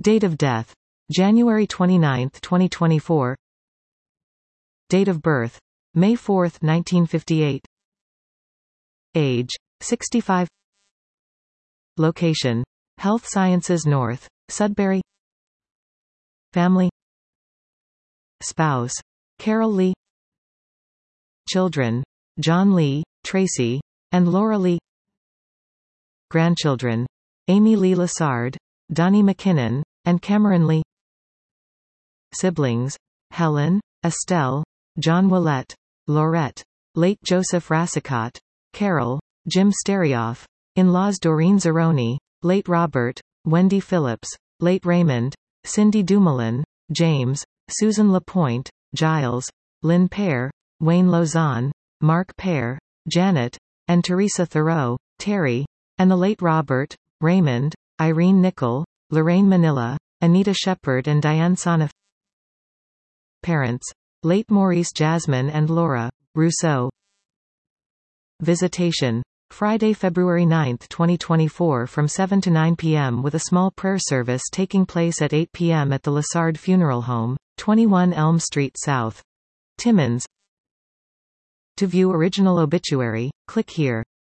Date of death: January 29, 2024. Date of birth: May 4, 1958. Age: 65. Location: Health Sciences North, Sudbury. Family: Spouse: Carol Lee. Children: John Lee, Tracy, and Laura Lee. Grandchildren: Amy Lee Lassard, Donnie McKinnon, and Cameron Lee. Siblings: Helen, Estelle, John Willett, Laurette, late Joseph Rassicott, Carol, Jim Sterioff. In-laws: Doreen Zeroni, late Robert, Wendy Phillips, late Raymond, Cindy Dumoulin, James, Susan LaPointe, Giles, Lynn Pear, Wayne Lozon, Mark Pear, Janet, and Teresa Thoreau, Terry, and the late Robert, Raymond, Irene Nickel, Lorraine Manila, Anita Shepard and Diane Sonneff. Parents: late Maurice Jasmine and Laura Rousseau. Visitation: Friday, February 9, 2024 from 7 to 9 p.m. with a small prayer service taking place at 8 p.m. at the Lassard Funeral Home, 21 Elm Street South, Timmins. To view original obituary, click here.